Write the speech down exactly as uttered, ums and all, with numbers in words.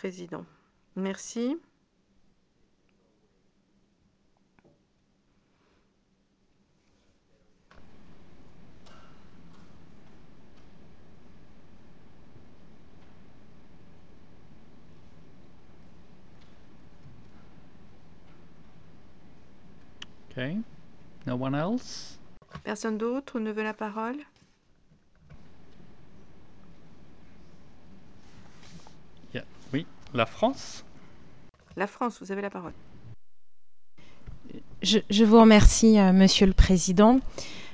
Président. Merci. Okay. No one else? Personne d'autre ne veut la parole? Yeah. Oui, la France. La France, vous avez la parole. Je, je vous remercie, euh, Monsieur le Président.